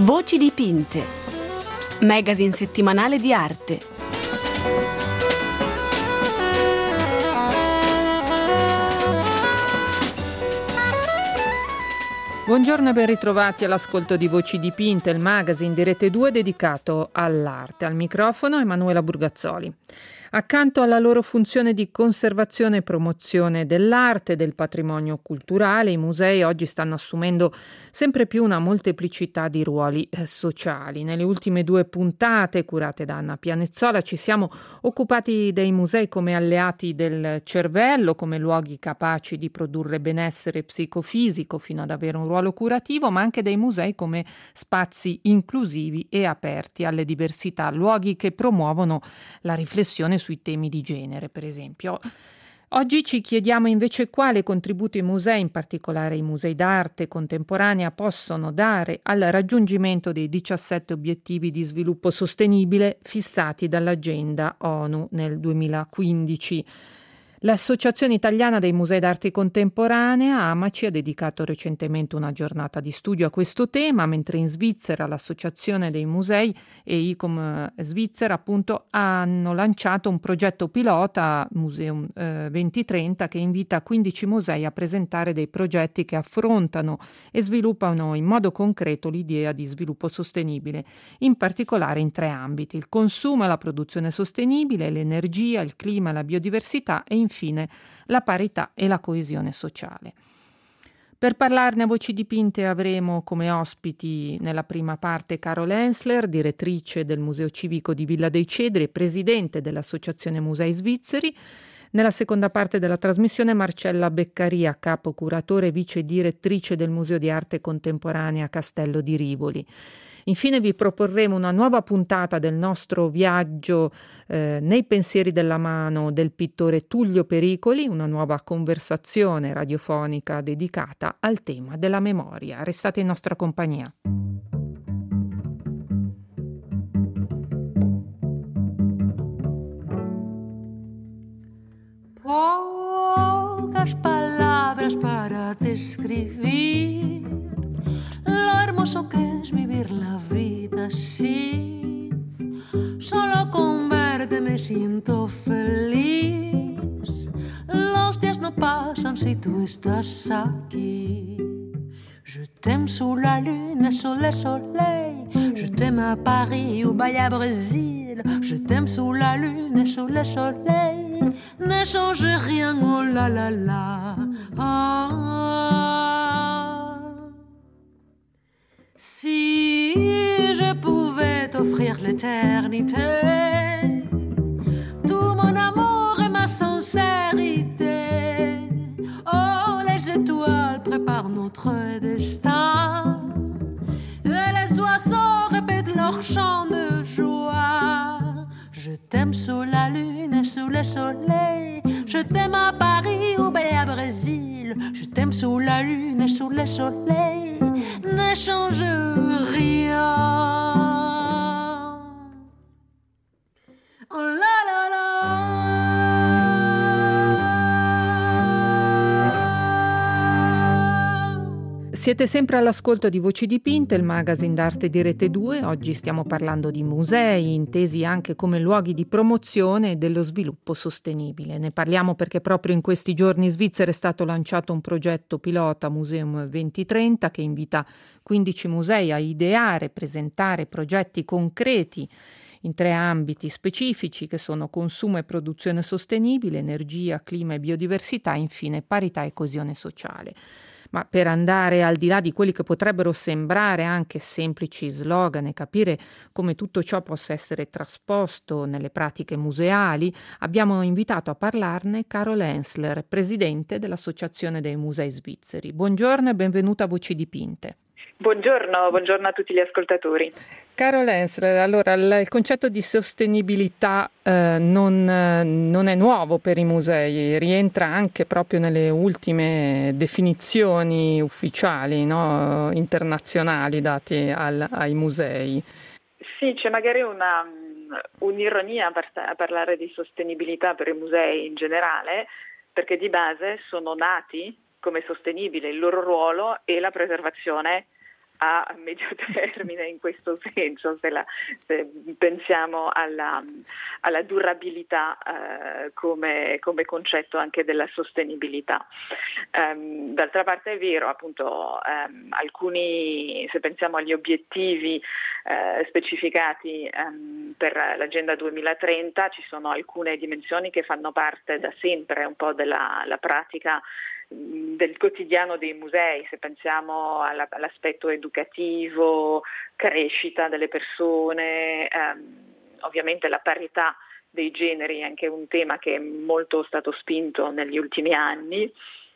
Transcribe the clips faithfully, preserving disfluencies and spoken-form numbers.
Voci dipinte, magazine settimanale di arte. Buongiorno e ben ritrovati all'ascolto di Voci dipinte, il magazine di Rete due dedicato all'arte. Al microfono Emanuela Burgazzoli. Accanto alla loro funzione di conservazione e promozione dell'arte e del patrimonio culturale, i musei oggi stanno assumendo sempre più una molteplicità di ruoli eh, sociali. Nelle ultime due puntate, curate da Anna Pianezzola, ci siamo occupati dei musei come alleati del cervello, come luoghi capaci di produrre benessere psicofisico fino ad avere un ruolo curativo, ma anche dei musei come spazi inclusivi e aperti alle diversità, luoghi che promuovono la riflessione sui temi di genere, per esempio. Oggi ci chiediamo invece quale contributo i musei, in particolare i musei d'arte contemporanea, possono dare al raggiungimento dei diciassette obiettivi di sviluppo sostenibile fissati dall'Agenda ONU nel duemilaquindici. L'Associazione Italiana dei Musei d'Arte Contemporanea, AMACI, ha dedicato recentemente una giornata di studio a questo tema, mentre in Svizzera l'Associazione dei Musei e ICOM Svizzera appunto hanno lanciato un progetto pilota, Museum eh, duemilatrenta, che invita quindici musei a presentare dei progetti che affrontano e sviluppano in modo concreto l'idea di sviluppo sostenibile, in particolare in tre ambiti: il consumo e la produzione sostenibile, l'energia, il clima e la biodiversità e infine la parità e la coesione sociale. Per parlarne a voci dipinte avremo come ospiti nella prima parte Carol Hensler, direttrice del Museo Civico di Villa dei Cedri e presidente dell'Associazione Musei Svizzeri. Nella seconda parte della trasmissione Marcella Beccaria, capo curatore e vice direttrice del Museo di Arte Contemporanea Castello di Rivoli. Infine vi proporremo una nuova puntata del nostro viaggio eh, nei pensieri della mano del pittore Tullio Pericoli, una nuova conversazione radiofonica dedicata al tema della memoria. Restate in nostra compagnia. Pocas palabras para describir lo hermoso que es vivir la vida así. Solo con verte me siento feliz. Los días no pasan si tú estás aquí. Je t'aime sous la lune, sous le soleil. Je t'aime à Paris ou bien à Brésil. Je t'aime sous la lune, sous le soleil. Ne change rien, oh la la la. Ah, ah. Si je pouvais t'offrir l'éternité, tout mon amour et ma sincérité, oh les étoiles préparent notre destin, et les oiseaux répètent leur chant de joie. Je t'aime sous la lune et sous le soleil. Je t'aime à Paris ou bien à Brésil. Je t'aime sous la lune et sous le soleil. Ne change rien. Oh la la la. Siete sempre all'ascolto di Voci dipinte, il magazine d'arte di Rete due. Oggi stiamo parlando di musei, intesi anche come luoghi di promozione e dello sviluppo sostenibile. Ne parliamo perché proprio in questi giorni in Svizzera è stato lanciato un progetto pilota Museum duemilatrenta che invita quindici musei a ideare e presentare progetti concreti in tre ambiti specifici che sono consumo e produzione sostenibile, energia, clima e biodiversità e infine parità e coesione sociale. Ma per andare al di là di quelli che potrebbero sembrare anche semplici slogan e capire come tutto ciò possa essere trasposto nelle pratiche museali, abbiamo invitato a parlarne Carol Hensler, presidente dell'Associazione dei Musei Svizzeri. Buongiorno e benvenuta a Voci dipinte. Buongiorno, buongiorno a tutti gli ascoltatori. Carol Hensler, allora il concetto di sostenibilità eh, non, non è nuovo per i musei, rientra anche proprio nelle ultime definizioni ufficiali, no, internazionali date al, ai musei. Sì, c'è magari una, un'ironia a parlare di sostenibilità per i musei in generale, perché di base sono nati come sostenibile il loro ruolo e la preservazione a medio termine in questo senso, se, la, se pensiamo alla, alla durabilità eh, come, come concetto anche della sostenibilità. Um, d'altra parte è vero, appunto, um, alcuni, se pensiamo agli obiettivi uh, specificati um, per l'Agenda duemilatrenta, ci sono alcune dimensioni che fanno parte da sempre un po' della la pratica del quotidiano dei musei, se pensiamo alla, all'aspetto educativo, crescita delle persone, ehm, ovviamente la parità dei generi è anche un tema che è molto stato spinto negli ultimi anni.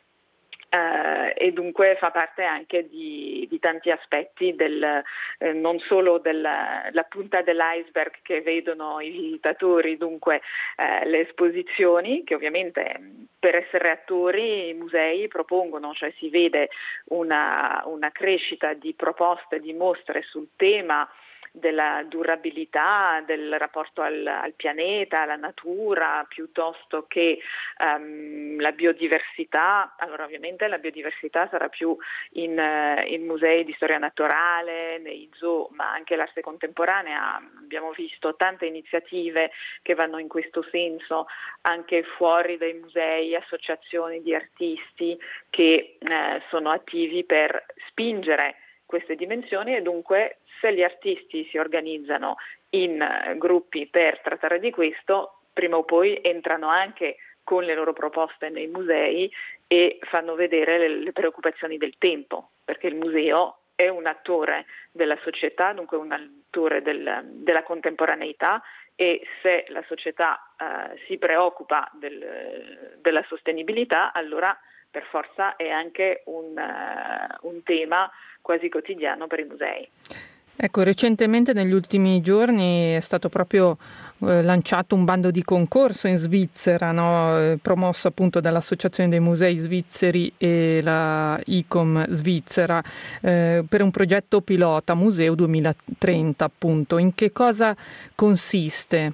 Uh, e dunque fa parte anche di, di tanti aspetti del, eh, non solo della la punta dell'iceberg che vedono i visitatori, dunque eh, le esposizioni che ovviamente per essere attori i musei propongono, cioè si vede una, una crescita di proposte, di mostre sul tema della durabilità, del rapporto al, al pianeta, alla natura, piuttosto che um, la biodiversità. Allora ovviamente la biodiversità sarà più in, uh, in musei di storia naturale, nei zoo, ma anche l'arte contemporanea. Abbiamo visto tante iniziative che vanno in questo senso, anche fuori dai musei, associazioni di artisti che uh, sono attivi per spingere queste dimensioni e dunque se gli artisti si organizzano in gruppi per trattare di questo, prima o poi entrano anche con le loro proposte nei musei e fanno vedere le, le preoccupazioni del tempo, perché il museo è un attore della società, dunque un attore del, della contemporaneità, e se la società eh, si preoccupa del, della sostenibilità, allora per forza è anche un, uh, un tema quasi quotidiano per i musei. Ecco, recentemente negli ultimi giorni è stato proprio eh, lanciato un bando di concorso in Svizzera, no? eh, promosso appunto dall'Associazione dei Musei Svizzeri e la I C O M Svizzera eh, per un progetto pilota Museo duemilatrenta, appunto. In che cosa consiste?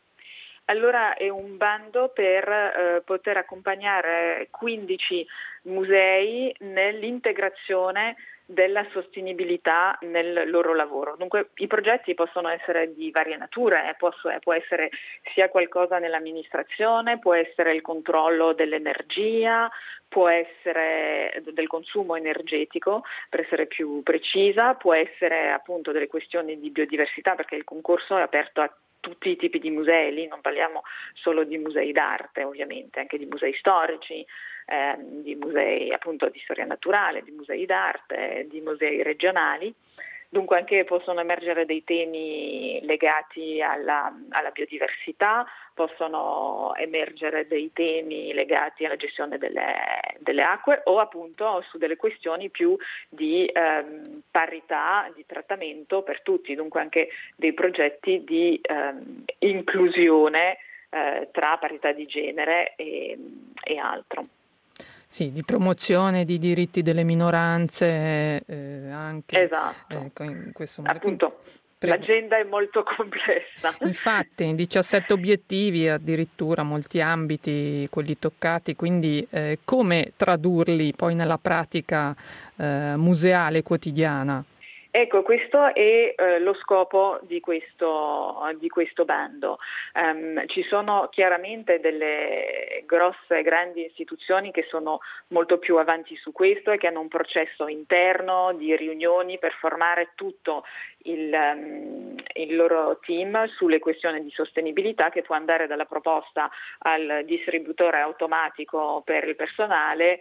Allora è un bando per eh, poter accompagnare quindici musei nell'integrazione della sostenibilità nel loro lavoro. Dunque i progetti possono essere di varia natura, eh, può, può essere sia qualcosa nell'amministrazione, può essere il controllo dell'energia, può essere del consumo energetico, per essere più precisa, può essere appunto delle questioni di biodiversità, perché il concorso è aperto a tutti i tipi di musei, lì non parliamo solo di musei d'arte, ovviamente, anche di musei storici, eh, di musei appunto di storia naturale, di musei d'arte, di musei regionali. Dunque anche possono emergere dei temi legati alla, alla biodiversità, possono emergere dei temi legati alla gestione delle, delle acque o appunto su delle questioni più di ehm, parità di trattamento per tutti, dunque anche dei progetti di ehm, inclusione eh, tra parità di genere e, e altro. Sì, di promozione di diritti delle minoranze eh, anche. Esatto, ecco, in questo modo. appunto Prego. L'agenda è molto complessa. Infatti, diciassette obiettivi, addirittura molti ambiti, quelli toccati, quindi eh, come tradurli poi nella pratica eh, museale quotidiana? Ecco, questo è eh, lo scopo di questo, di questo bando. Um, ci sono chiaramente delle grosse, grandi istituzioni che sono molto più avanti su questo e che hanno un processo interno di riunioni per formare tutto il, um, il loro team sulle questioni di sostenibilità, che può andare dalla proposta al distributore automatico per il personale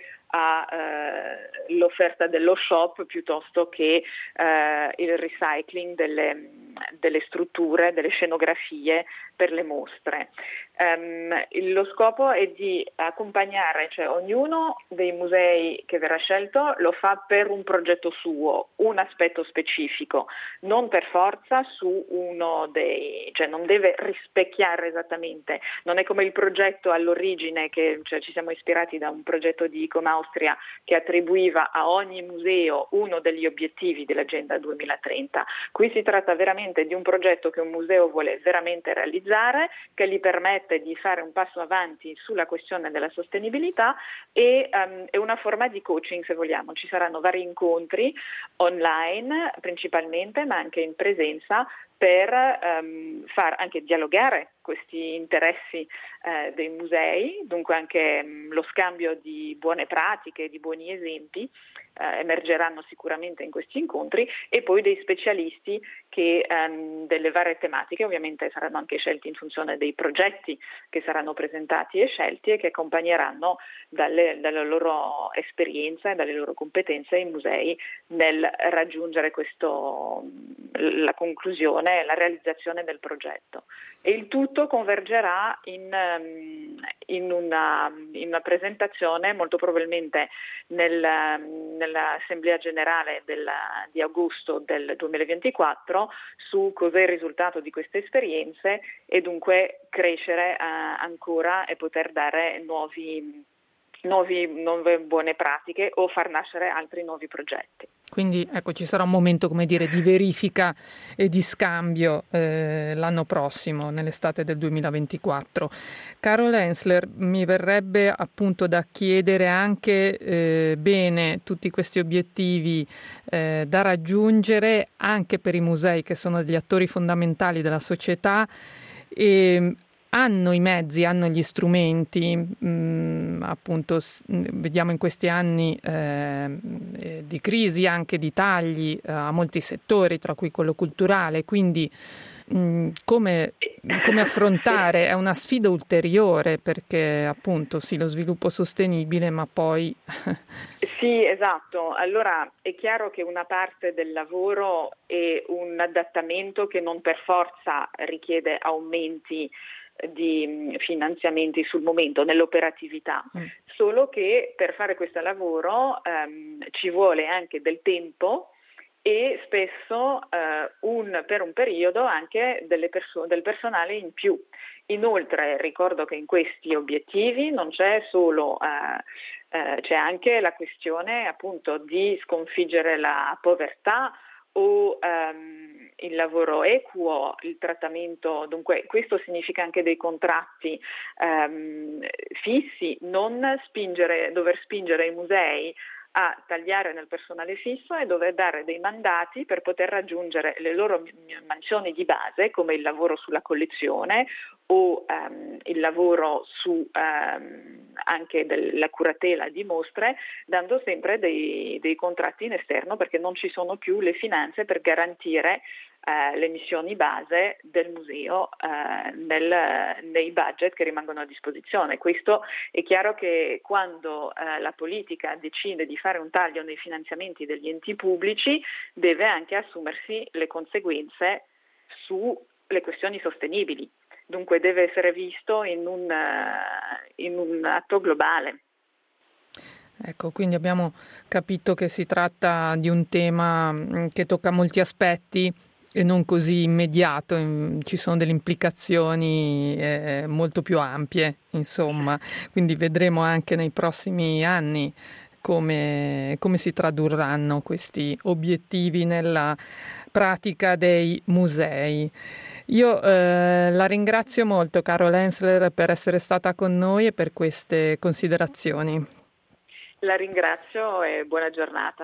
all'offerta eh, dello shop piuttosto che eh, il recycling delle, delle strutture, delle scenografie per le mostre. Um, lo scopo è di accompagnare, cioè ognuno dei musei che verrà scelto lo fa per un progetto suo, un aspetto specifico, non per forza su uno dei, cioè non deve rispecchiare esattamente, non è come il progetto all'origine che cioè, ci siamo ispirati da un progetto di I C O M Austria che attribuiva a ogni museo uno degli obiettivi dell'Agenda duemilatrenta. Qui si tratta veramente di un progetto che un museo vuole veramente realizzare, che gli permette proposte di fare un passo avanti sulla questione della sostenibilità e um, è una forma di coaching, se vogliamo. Ci saranno vari incontri online principalmente, ma anche in presenza, per um, far anche dialogare questi interessi eh, dei musei, dunque anche um, lo scambio di buone pratiche, di buoni esempi eh, emergeranno sicuramente in questi incontri, e poi dei specialisti che um, delle varie tematiche ovviamente saranno anche scelti in funzione dei progetti che saranno presentati e scelti, e che accompagneranno dalle, dalla loro esperienza e dalle loro competenze i musei nel raggiungere questo, la conclusione, la realizzazione del progetto. E il tutto convergerà in, in, una, in una presentazione molto probabilmente nel, nell'Assemblea Generale della, di agosto del duemilaventiquattro su cos'è il risultato di queste esperienze, e dunque crescere eh, ancora e poter dare nuovi, nuovi, nuove buone pratiche o far nascere altri nuovi progetti. Quindi ecco, ci sarà un momento, come dire, di verifica e di scambio eh, l'anno prossimo, nell'estate del duemilaventiquattro. Carol Hensler, mi verrebbe appunto da chiedere anche eh, bene tutti questi obiettivi eh, da raggiungere anche per i musei, che sono degli attori fondamentali della società, e hanno i mezzi, hanno gli strumenti, mh, appunto s- vediamo in questi anni eh, di crisi, anche di tagli eh, a molti settori, tra cui quello culturale, quindi mh, come, come affrontare? È una sfida ulteriore, perché appunto sì, lo sviluppo sostenibile, ma poi... Sì, esatto. Allora è chiaro che una parte del lavoro è un adattamento che non per forza richiede aumenti di finanziamenti sul momento nell'operatività, mm. solo che per fare questo lavoro ehm, ci vuole anche del tempo e spesso eh, un, per un periodo anche delle perso- del personale in più. Inoltre ricordo che in questi obiettivi non c'è solo eh, eh, c'è anche la questione appunto di sconfiggere la povertà o um, il lavoro equo, il trattamento, dunque questo significa anche dei contratti um, fissi, non spingere, dover spingere i musei a tagliare nel personale fisso e dover dare dei mandati per poter raggiungere le loro mansioni di base, come il lavoro sulla collezione o um, il lavoro su um, anche della curatela di mostre, dando sempre dei, dei contratti in esterno, perché non ci sono più le finanze per garantire Uh, le missioni base del museo uh, nel, nei budget che rimangono a disposizione. Questo è chiaro che quando uh, la politica decide di fare un taglio nei finanziamenti degli enti pubblici deve anche assumersi le conseguenze sulle questioni sostenibili, dunque deve essere visto in un, uh, in un atto globale. Ecco, quindi abbiamo capito che si tratta di un tema che tocca molti aspetti e non così immediato, ci sono delle implicazioni eh, molto più ampie, insomma, quindi vedremo anche nei prossimi anni come, come si tradurranno questi obiettivi nella pratica dei musei. Io eh, la ringrazio molto, Carol Hensler, per essere stata con noi e per queste considerazioni. La ringrazio e buona giornata.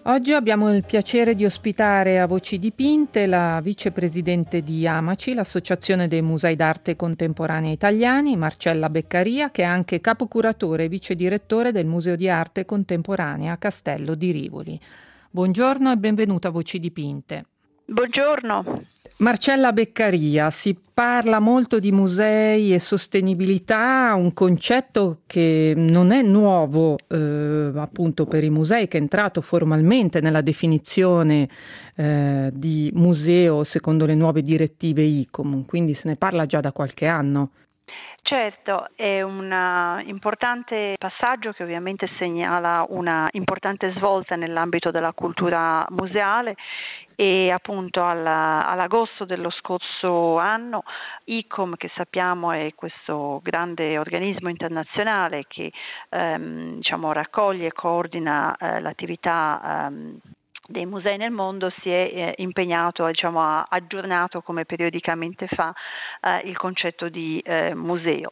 Oggi abbiamo il piacere di ospitare a Voci Dipinte la vicepresidente di AMACI, l'Associazione dei Musei d'Arte Contemporanea Italiani, Marcella Beccaria, che è anche capocuratore e vice direttore del Museo di Arte Contemporanea a Castello di Rivoli. Buongiorno e benvenuta a Voci Dipinte. Buongiorno. Marcella Beccaria, si parla molto di musei e sostenibilità, un concetto che non è nuovo eh, appunto per i musei, che è entrato formalmente nella definizione eh, di museo secondo le nuove direttive I C O M, quindi se ne parla già da qualche anno. Certo, è un uh, importante passaggio che ovviamente segnala una importante svolta nell'ambito della cultura museale e appunto alla, all'agosto dello scorso anno I C O M, che sappiamo è questo grande organismo internazionale che ehm, diciamo, raccoglie e coordina eh, l'attività ehm, dei musei nel mondo, si è eh, impegnato, diciamo, ha aggiornato come periodicamente fa eh, il concetto di eh, museo.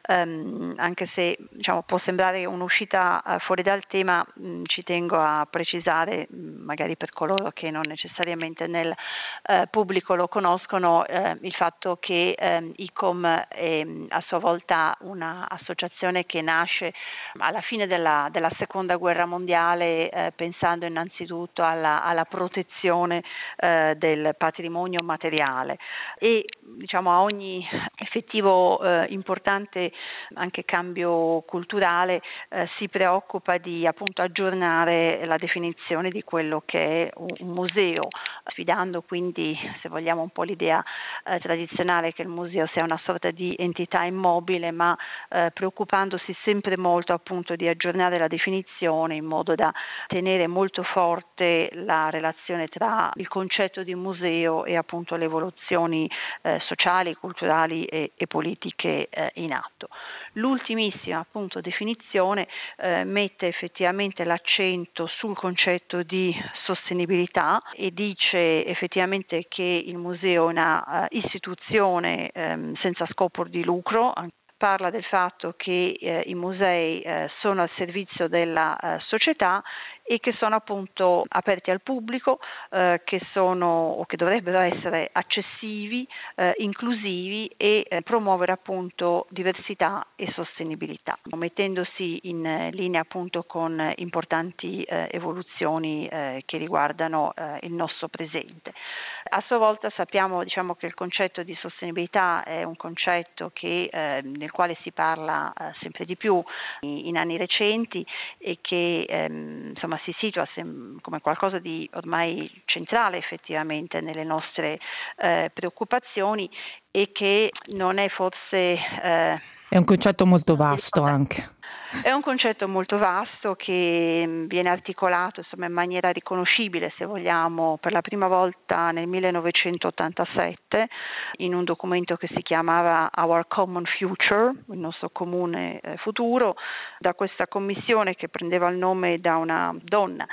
Um, anche se diciamo, può sembrare un'uscita uh, fuori dal tema, mh, ci tengo a precisare, mh, magari per coloro che non necessariamente nel uh, pubblico lo conoscono, uh, il fatto che um, I C O M è a sua volta un'associazione che nasce alla fine della, della seconda guerra mondiale, uh, pensando innanzitutto al Alla, alla protezione eh, del patrimonio materiale e diciamo a ogni effettivo eh, importante anche cambio culturale eh, si preoccupa di appunto aggiornare la definizione di quello che è un, un museo, sfidando quindi, se vogliamo, un po' l'idea eh, tradizionale che il museo sia una sorta di entità immobile, ma eh, preoccupandosi sempre molto appunto di aggiornare la definizione in modo da tenere molto forte la relazione tra il concetto di museo e appunto le evoluzioni eh, sociali, culturali e, e politiche eh, in atto. L'ultimissima appunto definizione eh, mette effettivamente l'accento sul concetto di sostenibilità e dice effettivamente che il museo è una uh, istituzione ehm, senza scopo di lucro. Parla del fatto che eh, i musei eh, sono al servizio della eh, società e che sono appunto aperti al pubblico, eh, che sono o che dovrebbero essere accessivi, eh, inclusivi e eh, promuovere appunto diversità e sostenibilità, mettendosi in eh, linea appunto con importanti eh, evoluzioni eh, che riguardano eh, il nostro presente. A sua volta sappiamo diciamo che il concetto di sostenibilità è un concetto che, eh, nel quale si parla eh, sempre di più in, in anni recenti e che ehm, insomma si situa sem- come qualcosa di ormai centrale effettivamente nelle nostre eh, preoccupazioni e che non è forse eh, è un concetto molto vasto anche. È un concetto molto vasto che viene articolato insomma, in maniera riconoscibile, se vogliamo, per la prima volta nel millenovecentottantasette in un documento che si chiamava Our Common Future, il nostro comune eh, futuro, da questa commissione che prendeva il nome da una donna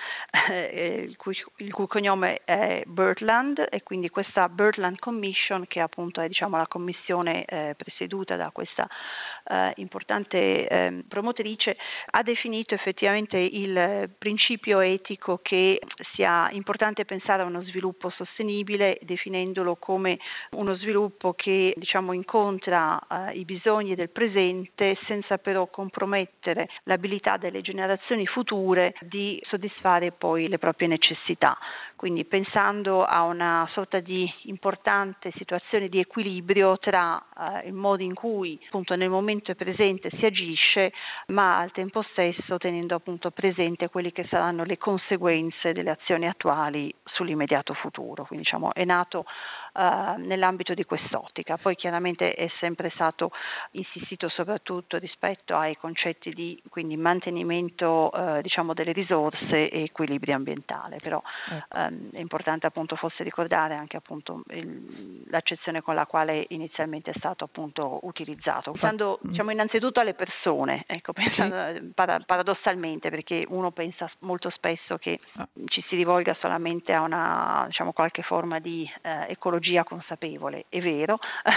eh, il, cui, il cui cognome è Birtland, e quindi questa Birtland Commission, che appunto è diciamo, la commissione eh, presieduta da questa eh, importante eh, promotrice, ha definito effettivamente il principio etico che sia importante pensare a uno sviluppo sostenibile, definendolo come uno sviluppo che diciamo incontra eh, i bisogni del presente senza però compromettere l'abilità delle generazioni future di soddisfare poi le proprie necessità. Quindi pensando a una sorta di importante situazione di equilibrio tra eh, il modo in cui appunto nel momento presente si agisce, ma al tempo stesso tenendo appunto presente quelle che saranno le conseguenze delle azioni attuali sull'immediato futuro. Quindi diciamo è nato uh, nell'ambito di quest'ottica. Poi chiaramente è sempre stato insistito soprattutto rispetto ai concetti di quindi mantenimento uh, diciamo delle risorse e equilibrio ambientale, però um, è importante appunto forse ricordare anche appunto il, l'accezione con la quale inizialmente è stato appunto utilizzato, pensando diciamo innanzitutto alle persone, ecco, pensando, sì. para, paradossalmente, perché uno pensa molto spesso che ci si rivolga solamente a una diciamo qualche forma di eh, ecologia tecnologia consapevole, è vero,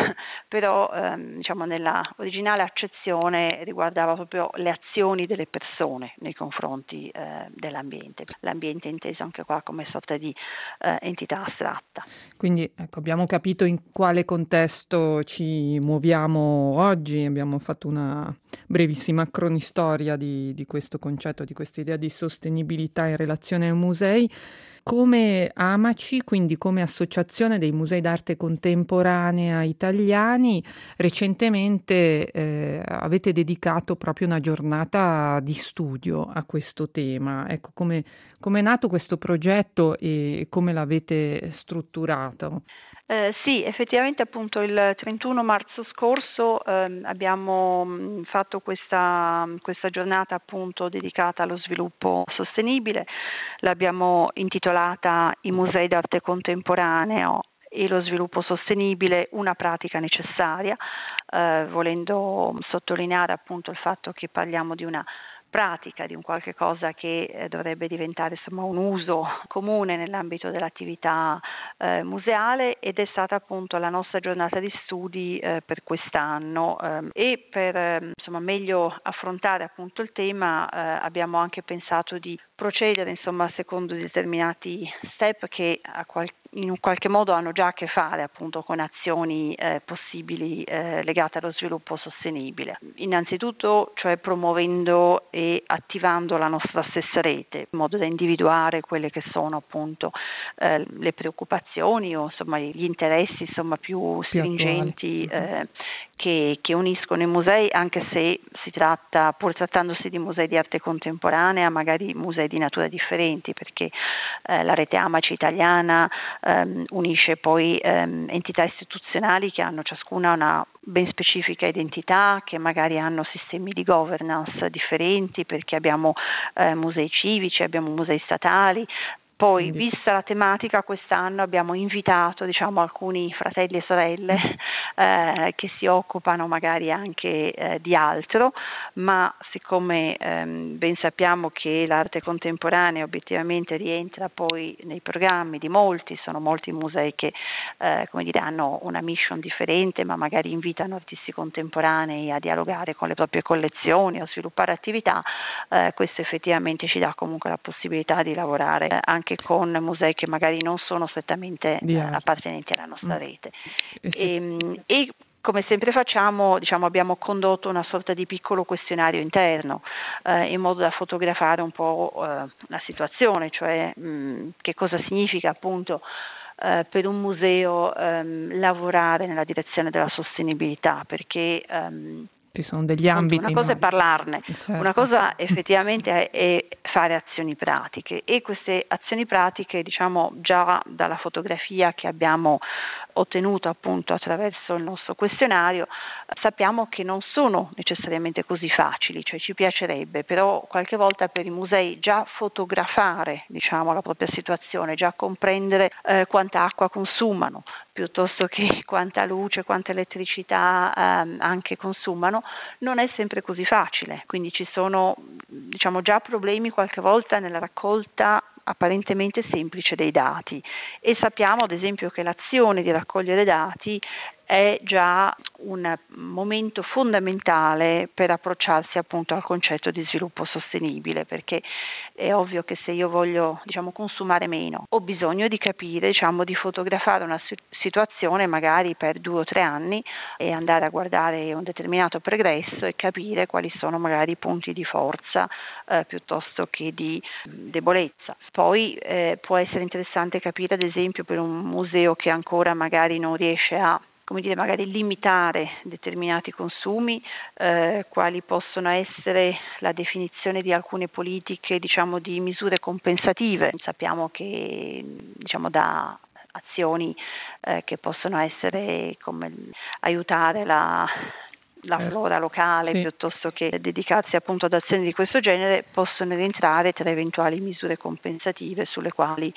però ehm, diciamo nella originale accezione riguardava proprio le azioni delle persone nei confronti eh, dell'ambiente, l'ambiente inteso anche qua come sorta di eh, entità astratta. Quindi ecco, abbiamo capito in quale contesto ci muoviamo oggi, abbiamo fatto una brevissima cronistoria di, di questo concetto, di questa idea di sostenibilità in relazione ai musei. Come Amaci, quindi come Associazione dei Musei d'Arte Contemporanea Italiani, recentemente eh, avete dedicato proprio una giornata di studio a questo tema. Ecco, come è nato questo progetto e come l'avete strutturato? Eh, sì, effettivamente appunto il trentuno marzo scorso ehm, abbiamo mh, fatto questa, questa giornata appunto dedicata allo sviluppo sostenibile, l'abbiamo intitolata I musei d'arte contemporaneo e lo sviluppo sostenibile, una pratica necessaria, eh, volendo sottolineare appunto il fatto che parliamo di una pratica, di un qualche cosa che eh, dovrebbe diventare insomma un uso comune nell'ambito dell'attività eh, museale, ed è stata appunto la nostra giornata di studi eh, per quest'anno eh, e per eh, insomma meglio affrontare appunto il tema eh, abbiamo anche pensato di procedere insomma secondo determinati step che a qual- in un qualche modo hanno già a che fare appunto con azioni eh, possibili eh, legate allo sviluppo sostenibile. Innanzitutto, cioè promuovendo e attivando la nostra stessa rete in modo da individuare quelle che sono appunto eh, le preoccupazioni o insomma gli interessi insomma più stringenti eh, che, che uniscono i musei, anche se si tratta, pur trattandosi di musei di arte contemporanea, magari musei di natura differenti, perché eh, la rete Amaci italiana ehm, unisce poi ehm, entità istituzionali che hanno ciascuna una ben specifica identità, che magari hanno sistemi di governance differenti, perché abbiamo eh, musei civici, abbiamo musei statali. Poi, Quindi, vista la tematica, quest'anno abbiamo invitato diciamo alcuni fratelli e sorelle eh, che si occupano magari anche eh, di altro, ma siccome ehm, ben sappiamo che l'arte contemporanea obiettivamente rientra poi nei programmi di molti, sono molti musei che eh, come dire, hanno una mission differente, ma magari invitano artisti contemporanei a dialogare con le proprie collezioni o sviluppare attività, eh, questo effettivamente ci dà comunque la possibilità di lavorare anche con musei che magari non sono strettamente eh, appartenenti alla nostra rete. E, se... e, e come sempre facciamo, diciamo, abbiamo condotto una sorta di piccolo questionario interno eh, in modo da fotografare un po' eh, la situazione, cioè mh, che cosa significa appunto eh, per un museo ehm, lavorare nella direzione della sostenibilità, perché ehm, ci sono degli ambiti. Una cosa è parlarne, certo. Una cosa effettivamente è, è fare azioni pratiche, e queste azioni pratiche, diciamo, già dalla fotografia che abbiamo ottenuto appunto attraverso il nostro questionario, sappiamo che non sono necessariamente così facili, cioè ci piacerebbe, però qualche volta per i musei già fotografare, diciamo, la propria situazione, già comprendere eh, quanta acqua consumano, piuttosto che quanta luce, quanta elettricità ehm, anche consumano, non è sempre così facile, quindi ci sono diciamo già problemi qualche volta nella raccolta apparentemente semplice dei dati, e sappiamo ad esempio che l'azione di raccogliere dati è già un momento fondamentale per approcciarsi appunto al concetto di sviluppo sostenibile, perché è ovvio che se io voglio diciamo consumare meno ho bisogno di capire, diciamo di fotografare una situazione magari per due o tre anni e andare a guardare un determinato progresso e capire quali sono magari i punti di forza eh, piuttosto che di debolezza. Poi eh, può essere interessante capire ad esempio per un museo che ancora magari non riesce a come dire, magari limitare determinati consumi, eh, quali possono essere la definizione di alcune politiche, diciamo, di misure compensative. Sappiamo che, diciamo, da azioni eh, che possono essere come aiutare la la flora locale, sì, piuttosto che dedicarsi appunto ad azioni di questo genere, possono rientrare tra eventuali misure compensative sulle quali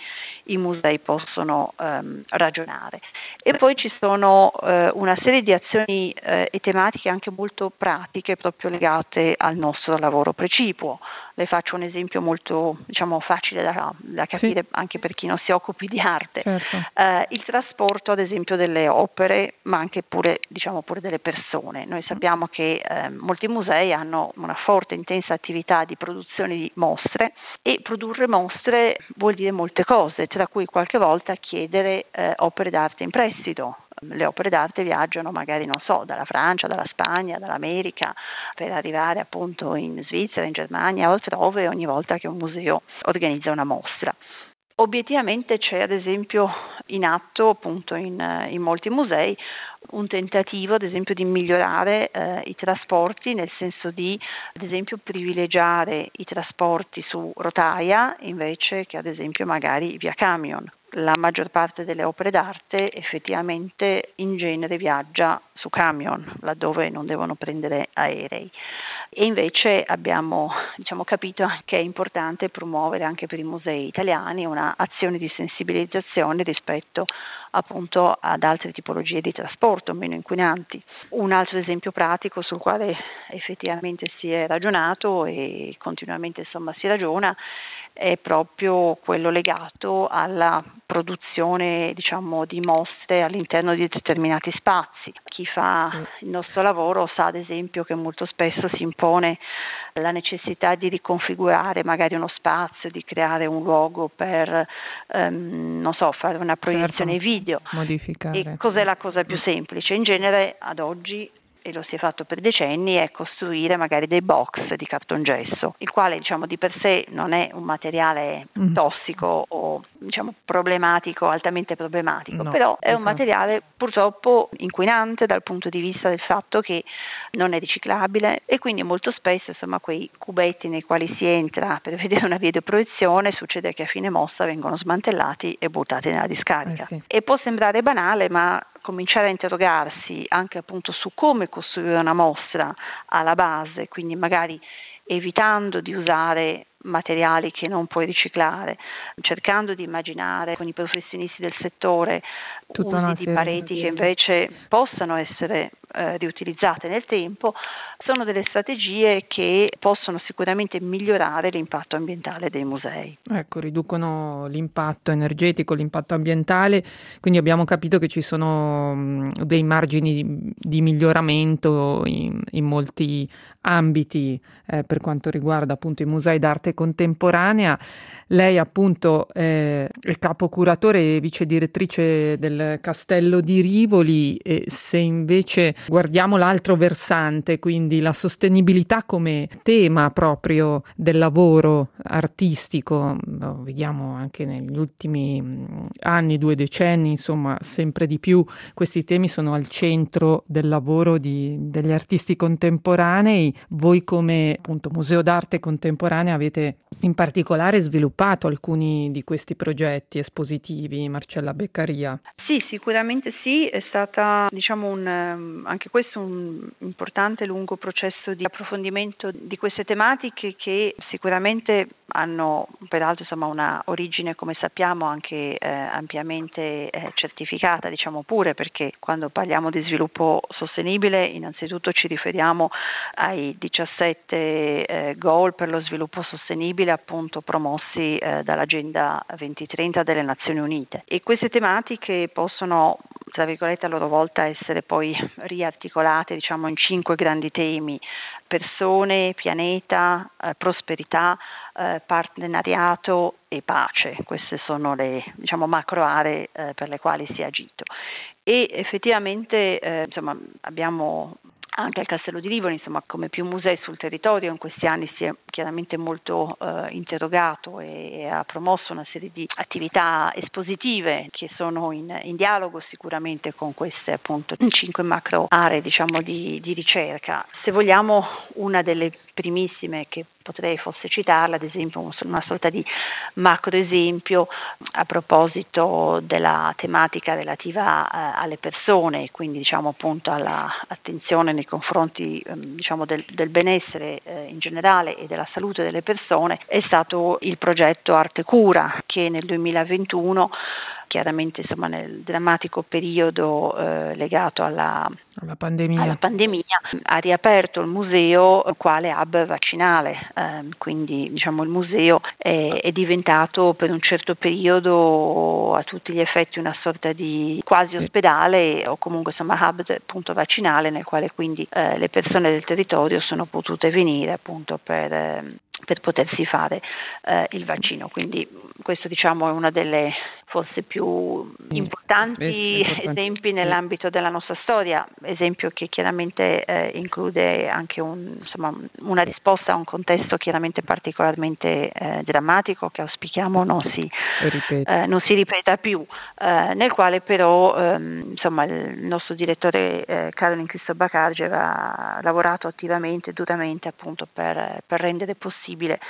i musei possono ehm, ragionare. E poi ci sono eh, una serie di azioni eh, e tematiche anche molto pratiche proprio legate al nostro lavoro precipuo. Le faccio un esempio molto diciamo facile da, da capire sì. anche per chi non si occupi di arte. Certo. Eh, il trasporto ad esempio delle opere, ma anche pure diciamo pure delle persone. Noi sappiamo che eh, molti musei hanno una forte intensa attività di produzione di mostre, e produrre mostre vuol dire molte cose, tra cui qualche volta chiedere eh, opere d'arte in prestito. Le opere d'arte viaggiano magari, non so, dalla Francia, dalla Spagna, dall'America, per arrivare appunto in Svizzera, in Germania o altrove ogni volta che un museo organizza una mostra. Obiettivamente c'è ad esempio in atto appunto in, in molti musei un tentativo ad esempio di migliorare eh, i trasporti, nel senso di ad esempio privilegiare i trasporti su rotaia invece che ad esempio magari via camion. La maggior parte delle opere d'arte effettivamente in genere viaggia su camion, laddove non devono prendere aerei. E invece abbiamo diciamo, capito che è importante promuovere anche per i musei italiani una azione di sensibilizzazione rispetto appunto ad altre tipologie di trasporto meno inquinanti. Un altro esempio pratico sul quale effettivamente si è ragionato e continuamente insomma si ragiona è proprio quello legato alla produzione diciamo di mostre all'interno di determinati spazi. Chi fa sì. il nostro lavoro sa ad esempio che molto spesso si impone la necessità di riconfigurare magari uno spazio, di creare un luogo per ehm, non so, fare una proiezione certo. video. Modificare. E cos'è la cosa più semplice? In genere ad oggi, e lo si è fatto per decenni, è costruire magari dei box di cartongesso, il quale diciamo di per sé non è un materiale mm. tossico o diciamo problematico, altamente problematico, no, però è un materiale purtroppo inquinante dal punto di vista del fatto che non è riciclabile, e quindi molto spesso insomma quei cubetti nei quali si entra per vedere una videoproiezione succede che a fine mossa vengono smantellati e buttati nella discarica. Eh sì. E può sembrare banale, ma cominciare a interrogarsi anche appunto su come costruire una mostra alla base, quindi magari evitando di usare materiali che non puoi riciclare, cercando di immaginare con i professionisti del settore Tutta usi di pareti di... che invece possano essere eh, riutilizzate nel tempo, sono delle strategie che possono sicuramente migliorare l'impatto ambientale dei musei. Ecco, riducono l'impatto energetico, l'impatto ambientale, quindi abbiamo capito che ci sono mh, dei margini di miglioramento in, in molti ambiti eh, per quanto riguarda appunto i musei d'arte contemporanea. Lei appunto eh, è capo curatore e vice direttrice del Castello di Rivoli, e se invece guardiamo l'altro versante, quindi la sostenibilità come tema proprio del lavoro artistico, lo vediamo anche negli ultimi anni, due decenni, insomma sempre di più questi temi sono al centro del lavoro di, degli artisti contemporanei. Voi come appunto Museo d'Arte Contemporanea avete in particolare sviluppato alcuni di questi progetti espositivi, Marcella Beccaria. Sì, sicuramente sì, è stata diciamo un, anche questo un importante lungo processo di approfondimento di queste tematiche che sicuramente hanno peraltro insomma una origine, come sappiamo, anche eh, ampiamente eh, certificata, diciamo pure, perché quando parliamo di sviluppo sostenibile innanzitutto ci riferiamo ai diciassette eh, goal per lo sviluppo sostenibile appunto promossi eh, dall'Agenda duemilatrenta delle Nazioni Unite, e queste tematiche possono tra virgolette a loro volta essere poi riarticolate diciamo in cinque grandi temi: persone, pianeta, eh, prosperità, eh, partenariato e pace. Queste sono le diciamo macro aree eh, per le quali si è agito, e effettivamente eh, insomma abbiamo anche al Castello di Rivoli, insomma, come più musei sul territorio, in questi anni si è chiaramente molto eh, interrogato e, e ha promosso una serie di attività espositive che sono in, in dialogo sicuramente con queste appunto cinque macro aree diciamo di, di ricerca. Se vogliamo, una delle primissime che potrei fosse citarla, ad esempio una sorta di macro esempio a proposito della tematica relativa eh, alle persone, quindi diciamo appunto alla attenzione nei confronti ehm, diciamo del, del benessere eh, in generale e della salute delle persone è stato il progetto Arte Cura, che nel duemilaventuno, chiaramente insomma nel drammatico periodo eh, legato alla, alla, pandemia. alla pandemia, ha riaperto il museo quale hub vaccinale, eh, quindi diciamo il museo è, è diventato per un certo periodo a tutti gli effetti una sorta di quasi sì. ospedale o comunque insomma hub appunto vaccinale, nel quale quindi eh, le persone del territorio sono potute venire appunto per eh, per potersi fare eh, il vaccino. Quindi questo diciamo è una delle forse più importanti esempi sì. nell'ambito della nostra storia, esempio che chiaramente eh, include anche un, insomma, una risposta a un contesto chiaramente particolarmente eh, drammatico che auspichiamo non si, eh, non si ripeta più, eh, nel quale però ehm, insomma il nostro direttore eh, Caroline Cristobacargi aveva lavorato attivamente, duramente appunto per, per rendere possibile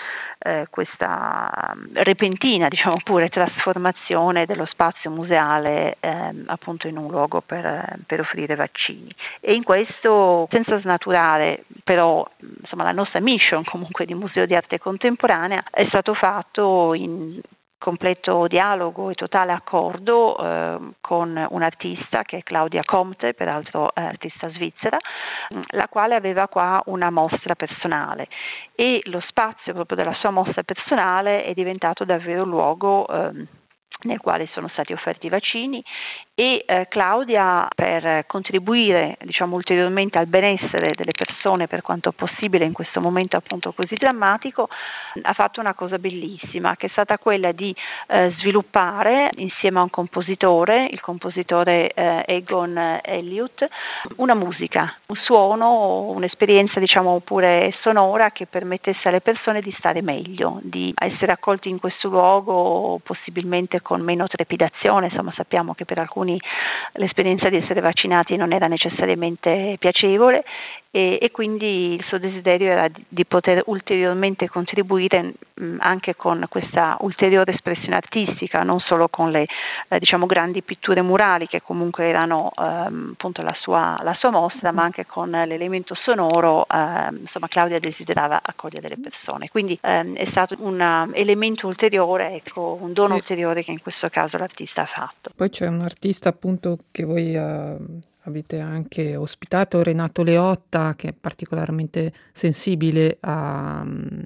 Eh, questa repentina, diciamo pure, trasformazione dello spazio museale eh, appunto in un luogo per, per offrire vaccini. E in questo, senza snaturare però insomma la nostra mission comunque di Museo di Arte Contemporanea, è stato fatto in completo dialogo e totale accordo eh, con un'artista che è Claudia Comte, peraltro eh, artista svizzera, la quale aveva qua una mostra personale, e lo spazio proprio della sua mostra personale è diventato davvero un luogo eh, nel quale sono stati offerti i vaccini, e eh, Claudia, per contribuire diciamo ulteriormente al benessere delle persone per quanto possibile in questo momento appunto così drammatico, ha fatto una cosa bellissima, che è stata quella di eh, sviluppare insieme a un compositore, il compositore eh, Egon Elliott, una musica, un suono, un'esperienza diciamo pure sonora che permettesse alle persone di stare meglio, di essere accolti in questo luogo possibilmente con meno trepidazione. Insomma, sappiamo che per alcuni l'esperienza di essere vaccinati non era necessariamente piacevole, e, e quindi il suo desiderio era di, di poter ulteriormente contribuire mh, anche con questa ulteriore espressione artistica, non solo con le eh, diciamo grandi pitture murali che comunque erano ehm, appunto la sua, la sua mostra, ma anche con l'elemento sonoro. ehm, insomma Claudia desiderava accogliere le persone, quindi ehm, è stato un uh, elemento ulteriore, ecco, un dono sì. ulteriore che in questo caso l'artista ha fatto. Poi c'è un artista appunto che voi uh, avete anche ospitato, Renato Leotta, che è particolarmente sensibile a,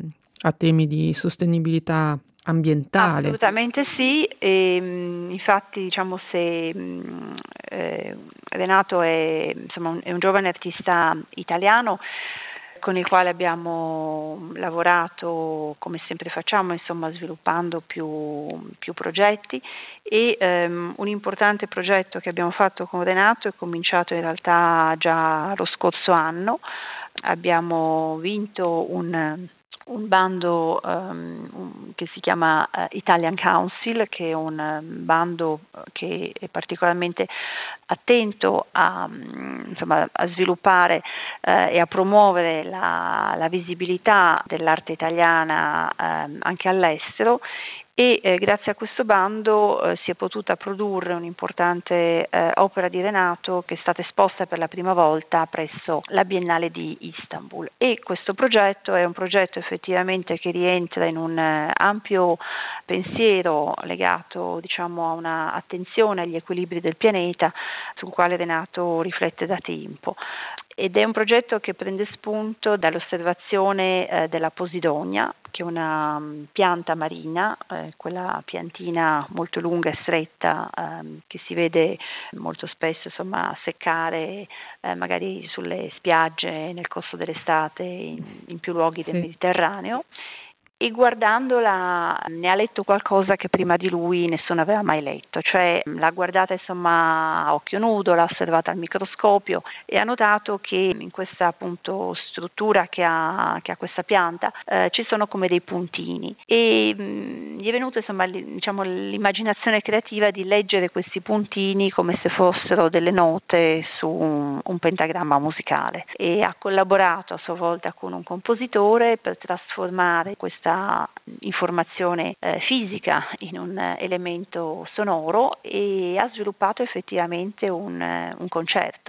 a temi di sostenibilità ambientale. Assolutamente sì, e, infatti diciamo se eh, Renato è, insomma, un, è un giovane artista italiano con il quale abbiamo lavorato, come sempre facciamo, insomma sviluppando più, più progetti, e um, un importante progetto che abbiamo fatto con Renato è cominciato in realtà già lo scorso anno. Abbiamo vinto un un bando um, che si chiama uh, Italian Council, che è un um, bando che è particolarmente attento a, um, insomma, a sviluppare uh, e a promuovere la, la visibilità dell'arte italiana um, anche all'estero, e eh, grazie a questo bando eh, si è potuta produrre un'importante eh, opera di Renato che è stata esposta per la prima volta presso la Biennale di Istanbul. E questo progetto è un progetto effettivamente che rientra in un eh, ampio pensiero legato, diciamo, a una attenzione agli equilibri del pianeta, sul quale Renato riflette da tempo. Ed è un progetto che prende spunto dall'osservazione eh, della Posidonia, che è una um, pianta marina, eh, quella piantina molto lunga e stretta um, che si vede molto spesso insomma seccare eh, magari sulle spiagge nel corso dell'estate in, in più luoghi del sì. Mediterraneo. E guardandola ne ha letto qualcosa che prima di lui nessuno aveva mai letto, cioè l'ha guardata insomma a occhio nudo, l'ha osservata al microscopio e ha notato che in questa appunto struttura che ha, che ha questa pianta eh, ci sono come dei puntini, e mh, gli è venuta insomma diciamo l'immaginazione creativa di leggere questi puntini come se fossero delle note su un, un pentagramma musicale, e ha collaborato a sua volta con un compositore per trasformare questa informazione eh, fisica in un eh, elemento sonoro, e ha sviluppato effettivamente un, eh, un concerto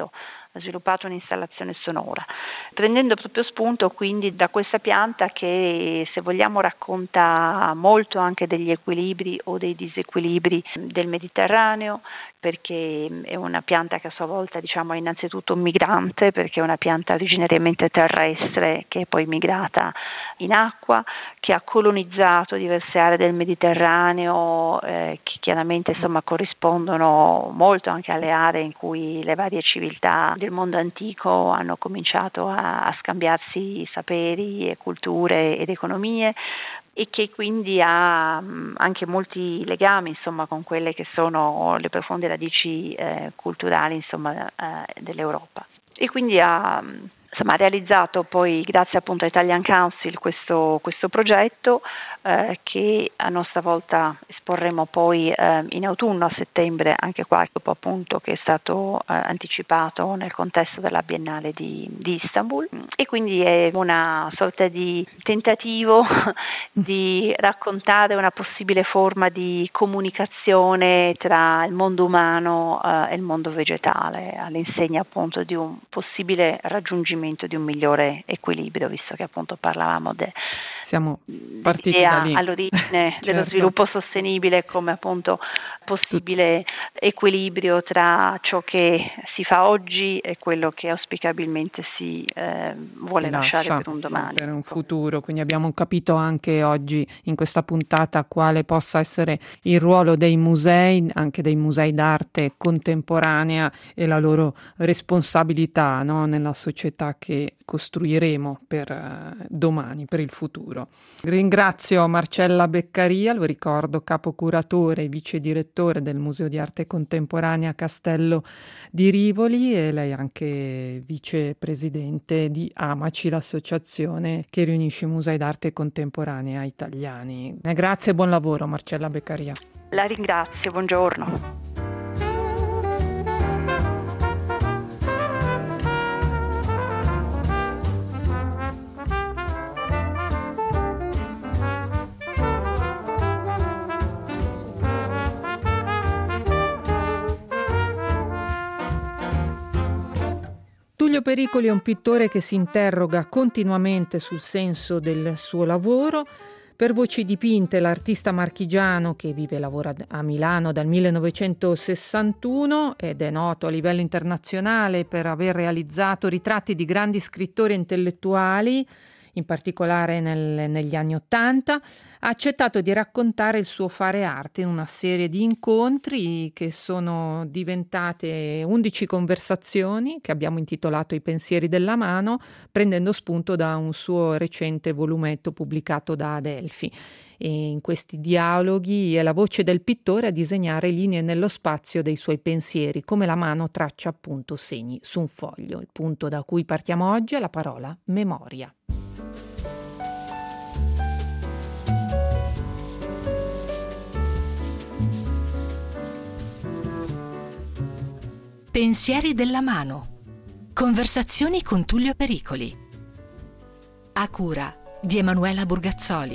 sviluppato un'installazione sonora, prendendo proprio spunto quindi da questa pianta che, se vogliamo, racconta molto anche degli equilibri o dei disequilibri del Mediterraneo, perché è una pianta che a sua volta, diciamo, è innanzitutto un migrante, perché è una pianta originariamente terrestre che è poi migrata in acqua, che ha colonizzato diverse aree del Mediterraneo, eh, che chiaramente insomma corrispondono molto anche alle aree in cui le varie civiltà del mondo antico hanno cominciato a, a scambiarsi saperi e culture ed economie, e che quindi ha mh, anche molti legami insomma con quelle che sono le profonde radici eh, culturali insomma eh, dell'Europa. E quindi ha insomma realizzato poi, grazie appunto a Italian Council, questo, questo progetto eh, che a nostra volta esporremo poi eh, in autunno, a settembre, anche qua dopo appunto che è stato eh, anticipato nel contesto della Biennale di, di Istanbul, e quindi è una sorta di tentativo di raccontare una possibile forma di comunicazione tra il mondo umano eh, e il mondo vegetale, all'insegna appunto di un possibile raggiungimento di un migliore equilibrio, visto che appunto parlavamo de, siamo partiti da lì all'origine certo. dello sviluppo sostenibile come appunto possibile equilibrio tra ciò che si fa oggi e quello che auspicabilmente si eh, vuole si lasciare lascia per un domani, per un futuro. Quindi abbiamo capito anche oggi in questa puntata quale possa essere il ruolo dei musei, anche dei musei d'arte contemporanea, e la loro responsabilità, no, nella società che costruiremo per uh, domani, per il futuro. Ringrazio Marcella Beccaria, lo ricordo, capo curatore e vice direttore del Museo di Arte Contemporanea Castello di Rivoli, e lei anche vicepresidente di AMACI, l'associazione che riunisce i musei d'arte contemporanea italiani. Grazie e buon lavoro Marcella Beccaria. La ringrazio, buongiorno. Tullio Pericoli è un pittore che si interroga continuamente sul senso del suo lavoro. Per Voci dipinte, l'artista marchigiano, che vive e lavora a Milano dal millenovecentosessantuno ed è noto a livello internazionale per aver realizzato ritratti di grandi scrittori e intellettuali, in particolare nel, negli anni Ottanta, ha accettato di raccontare il suo fare arte in una serie di incontri che sono diventate undici conversazioni che abbiamo intitolato I pensieri della mano, prendendo spunto da un suo recente volumetto pubblicato da Adelphi. E in questi dialoghi è la voce del pittore a disegnare linee nello spazio dei suoi pensieri, come la mano traccia appunto segni su un foglio. Il punto da cui partiamo oggi è la parola memoria. Pensieri della mano. Conversazioni con Tullio Pericoli. A cura di Emanuela Burgazzoli.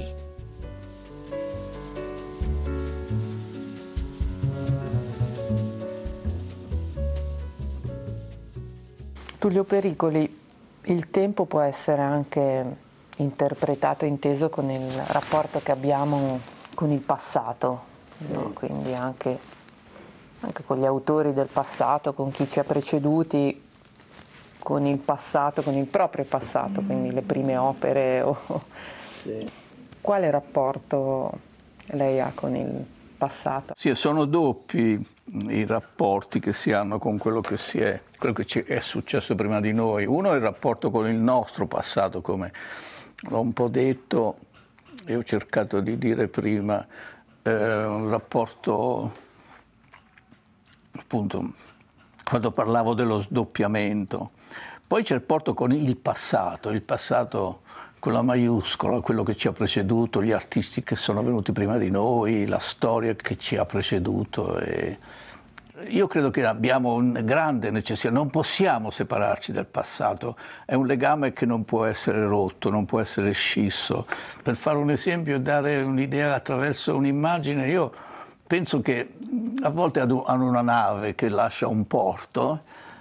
Tullio Pericoli, il tempo può essere anche interpretato e inteso con il rapporto che abbiamo con il passato, no? Quindi anche anche con gli autori del passato, con chi ci ha preceduti, con il passato, con il proprio passato, quindi le prime opere. O... Sì. Quale rapporto lei ha con il passato? Sì, sono doppi i rapporti che si hanno con quello che si è, quello che ci è successo prima di noi. Uno è il rapporto con il nostro passato, come l'ho un po' detto e ho cercato di dire prima, eh, un rapporto... appunto, quando parlavo dello sdoppiamento. Poi c'è il rapporto con il passato, il passato con la maiuscola, quello che ci ha preceduto, gli artisti che sono venuti prima di noi, la storia che ci ha preceduto. E io credo che abbiamo una grande necessità, non possiamo separarci dal passato, è un legame che non può essere rotto, non può essere scisso. Per fare un esempio e dare un'idea attraverso un'immagine, io penso che a volte ad una nave che lascia un porto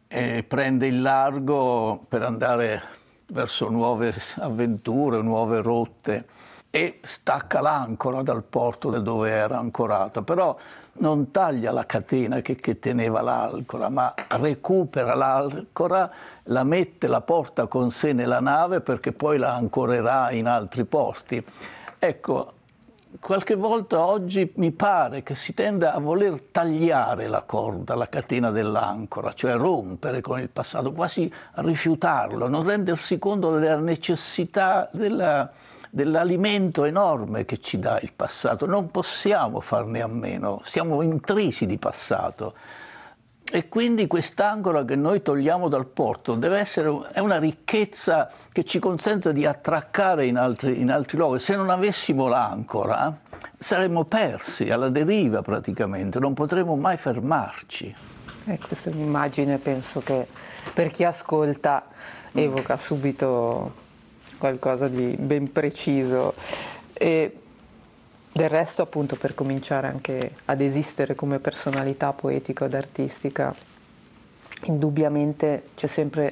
e prende il largo per andare verso nuove avventure, nuove rotte, e stacca l'ancora dal porto dove era ancorata, però non taglia la catena che, che teneva l'ancora, ma recupera l'ancora, la mette, la porta con sé nella nave perché poi la ancorerà in altri porti. Ecco, qualche volta oggi mi pare che si tenda a voler tagliare la corda, la catena dell'ancora, cioè rompere con il passato, quasi a rifiutarlo, non rendersi conto della necessità della, dell'alimento enorme che ci dà il passato. Non possiamo farne a meno, siamo intrisi di passato. E quindi quest'ancora che noi togliamo dal porto deve essere è una ricchezza che ci consente di attraccare in altri, in altri luoghi. Se non avessimo l'ancora saremmo persi alla deriva praticamente, non potremmo mai fermarci. Eh, questa è un'immagine, penso che per chi ascolta evoca subito qualcosa di ben preciso. E del resto, appunto, per cominciare anche ad esistere come personalità poetica ed artistica, indubbiamente c'è sempre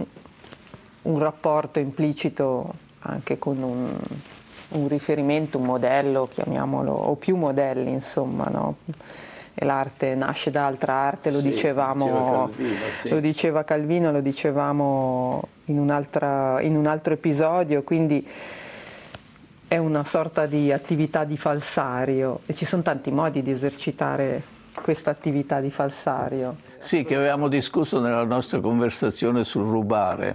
un rapporto implicito anche con un, un riferimento, un modello, chiamiamolo, o più modelli, insomma, no? E l'arte nasce da altra arte, lo, sì, dicevamo, diceva Calvino, sì. lo diceva Calvino, lo dicevamo in, un'altra, in un altro episodio, quindi è una sorta di attività di falsario e ci sono tanti modi di esercitare questa attività di falsario. Sì, che avevamo discusso nella nostra conversazione sul rubare.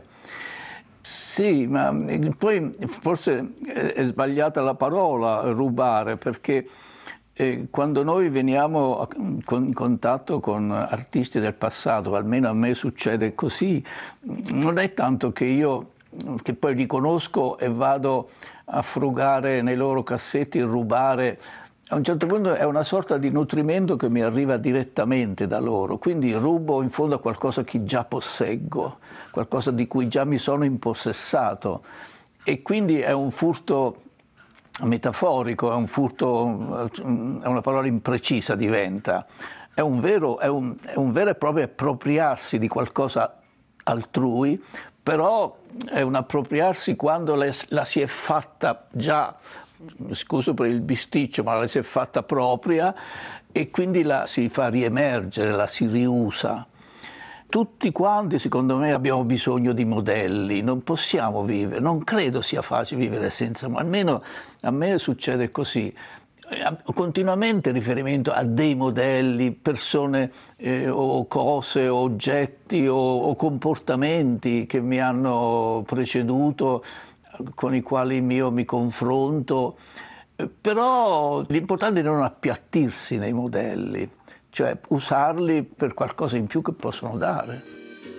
Sì, ma poi forse è sbagliata la parola rubare, perché eh, quando noi veniamo in contatto con artisti del passato, almeno a me succede così, non è tanto che io che poi li conosco e vado a frugare nei loro cassetti, rubare. A un certo punto è una sorta di nutrimento che mi arriva direttamente da loro, quindi rubo in fondo a qualcosa che già posseggo, qualcosa di cui già mi sono impossessato, e quindi è un furto metaforico, è un furto, è una parola imprecisa diventa, è un vero, è un, è un vero e proprio appropriarsi di qualcosa altrui, però è un appropriarsi quando le, la si è fatta già, scuso per il bisticcio, ma la si è fatta propria, e quindi la si fa riemergere, la si riusa. Tutti quanti, secondo me, abbiamo bisogno di modelli, non possiamo vivere, non credo sia facile vivere senza, ma almeno a me succede così. Continuamente riferimento a dei modelli, persone eh, o cose, o oggetti o, o comportamenti che mi hanno preceduto, con i quali io mi confronto, però l'importante è non appiattirsi nei modelli, cioè usarli per qualcosa in più che possono dare.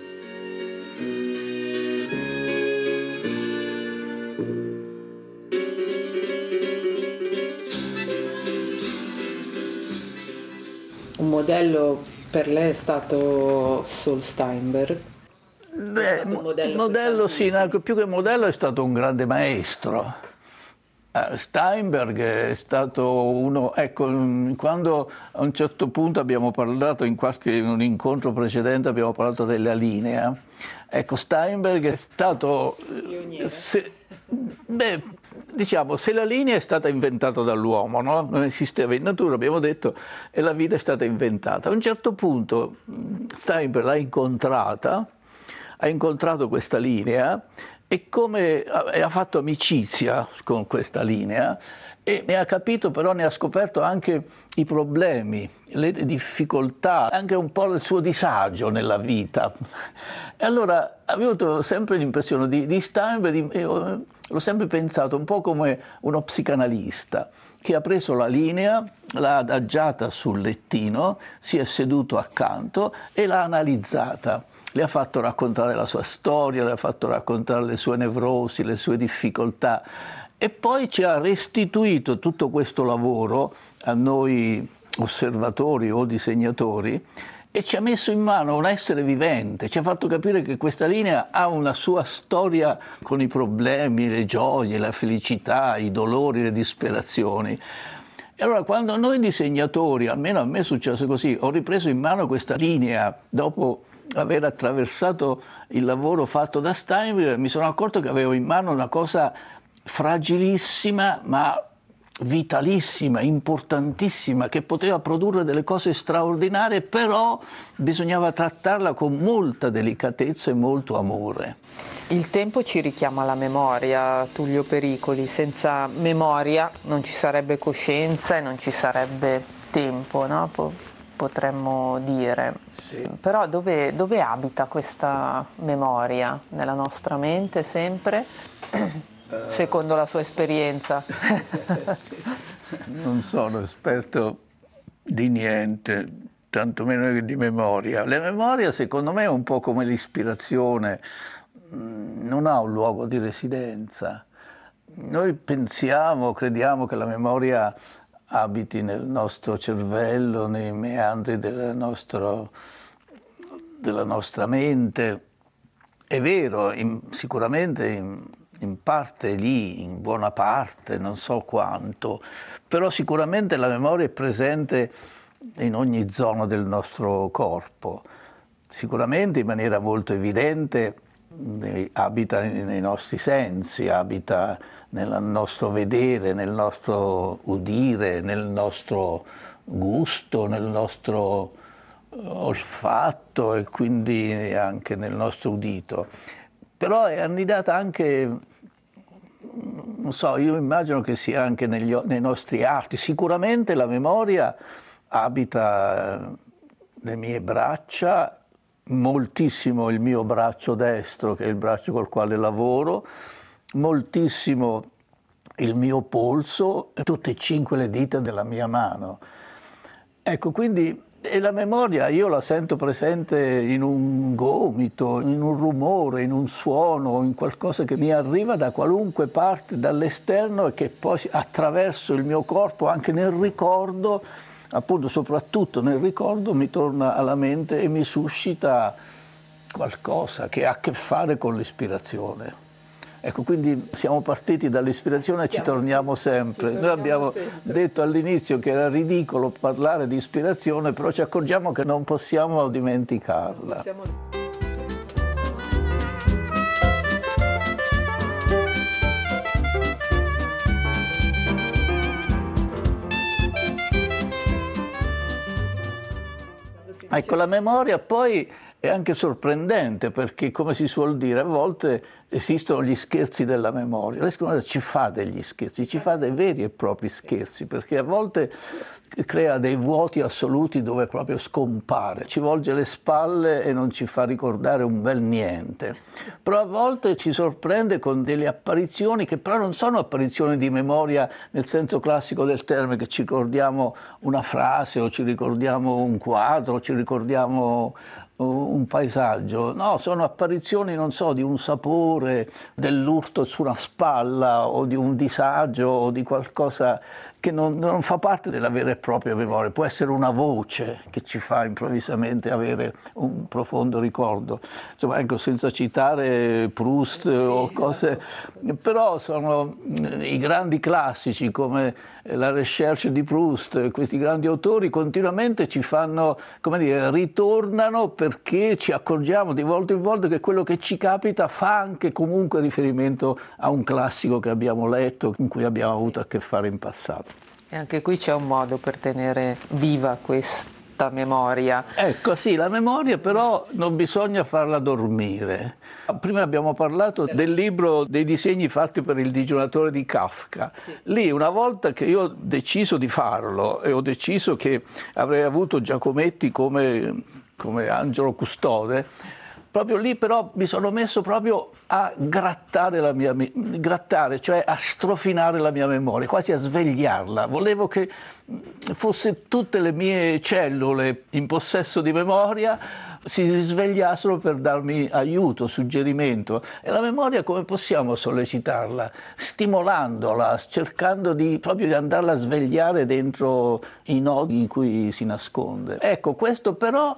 Un modello per lei è stato Saul Steinberg? Beh, un modello, modello sì, no, più che modello è stato un grande maestro. Uh, Steinberg è stato uno, ecco, quando a un certo punto abbiamo parlato, in, qualche, in un incontro precedente abbiamo parlato della linea, ecco, Steinberg è stato, se, beh, diciamo, se la linea è stata inventata dall'uomo, no? Non esisteva in natura, abbiamo detto, e la vita è stata inventata. A un certo punto Steinberg l'ha incontrata, ha incontrato questa linea e come ha fatto amicizia con questa linea, e ne ha capito, però ne ha scoperto anche i problemi, le difficoltà, anche un po' il suo disagio nella vita. E allora avevo avuto sempre l'impressione di, di Steinberg, di, l'ho sempre pensato un po' come uno psicanalista che ha preso la linea, l'ha adagiata sul lettino, si è seduto accanto e l'ha analizzata. Le ha fatto raccontare la sua storia, le ha fatto raccontare le sue nevrosi, le sue difficoltà, e poi ci ha restituito tutto questo lavoro a noi osservatori o disegnatori e ci ha messo in mano un essere vivente, ci ha fatto capire che questa linea ha una sua storia con i problemi, le gioie, la felicità, i dolori, le disperazioni. E allora quando noi disegnatori, almeno a me è successo così, ho ripreso in mano questa linea dopo aver attraversato il lavoro fatto da Steinway, mi sono accorto che avevo in mano una cosa fragilissima ma vitalissima, importantissima, che poteva produrre delle cose straordinarie, però bisognava trattarla con molta delicatezza e molto amore. Il tempo ci richiama alla memoria, Tullio Pericoli. Senza memoria non ci sarebbe coscienza e non ci sarebbe tempo, no? Po- potremmo dire. Sì. Però dove, dove abita questa memoria? Nella nostra mente sempre? Secondo la sua esperienza? Non sono esperto di niente, tantomeno che di memoria. La memoria, secondo me, è un po' come l'ispirazione, non ha un luogo di residenza. Noi pensiamo, crediamo che la memoria abiti nel nostro cervello, nei meandri del nostro, della nostra mente. È vero, in, sicuramente in, in parte lì, in buona parte, non so quanto, però sicuramente la memoria è presente in ogni zona del nostro corpo, sicuramente in maniera molto evidente abita nei nostri sensi, abita nel nostro vedere, nel nostro udire, nel nostro gusto, nel nostro olfatto e quindi anche nel nostro udito. Però è annidata anche, non so, io immagino che sia anche negli, nei nostri arti. Sicuramente la memoria abita le mie braccia, moltissimo il mio braccio destro, che è il braccio col quale lavoro, moltissimo il mio polso, tutte e cinque le dita della mia mano. Ecco, quindi e la memoria io la sento presente in un gomito, in un rumore, in un suono, in qualcosa che mi arriva da qualunque parte, dall'esterno, e che poi attraverso il mio corpo, anche nel ricordo, appunto soprattutto nel ricordo, mi torna alla mente e mi suscita qualcosa che ha a che fare con l'ispirazione. Ecco, quindi siamo partiti dall'ispirazione e ci torniamo sempre. Noi abbiamo detto all'inizio che era ridicolo parlare di ispirazione, però ci accorgiamo che non possiamo dimenticarla. Ecco, la memoria poi è anche sorprendente perché, come si suol dire, a volte esistono gli scherzi della memoria. Lei ci fa degli scherzi, ci fa dei veri e propri scherzi, perché a volte crea dei vuoti assoluti dove proprio scompare, ci volge le spalle e non ci fa ricordare un bel niente. Però a volte ci sorprende con delle apparizioni che però non sono apparizioni di memoria nel senso classico del termine, che ci ricordiamo una frase o ci ricordiamo un quadro o ci ricordiamo un paesaggio. No, sono apparizioni, non so, di un sapore, dell'urto su una spalla o di un disagio o di qualcosa che non, non fa parte della vera e propria memoria. Può essere una voce che ci fa improvvisamente avere un profondo ricordo. Insomma, ecco, senza citare Proust o cose, però sono i grandi classici come la Recherche di Proust, questi grandi autori continuamente ci fanno, come dire, ritornano perché ci accorgiamo di volta in volta che quello che ci capita fa anche comunque riferimento a un classico che abbiamo letto, con cui abbiamo avuto a che fare in passato. E anche qui c'è un modo per tenere viva questa memoria. Ecco, sì, la memoria però non bisogna farla dormire. Prima abbiamo parlato del libro dei disegni fatti per il digiunatore di Kafka. Sì. Lì, una volta che io ho deciso di farlo e ho deciso che avrei avuto Giacometti come, come angelo custode, proprio lì però mi sono messo proprio a grattare la mia grattare, cioè a strofinare la mia memoria, quasi a svegliarla. Volevo che fosse tutte le mie cellule in possesso di memoria si risvegliassero per darmi aiuto, suggerimento. E la memoria come possiamo sollecitarla? Stimolandola, cercando di, proprio di andarla a svegliare dentro i nodi in cui si nasconde. Ecco, questo però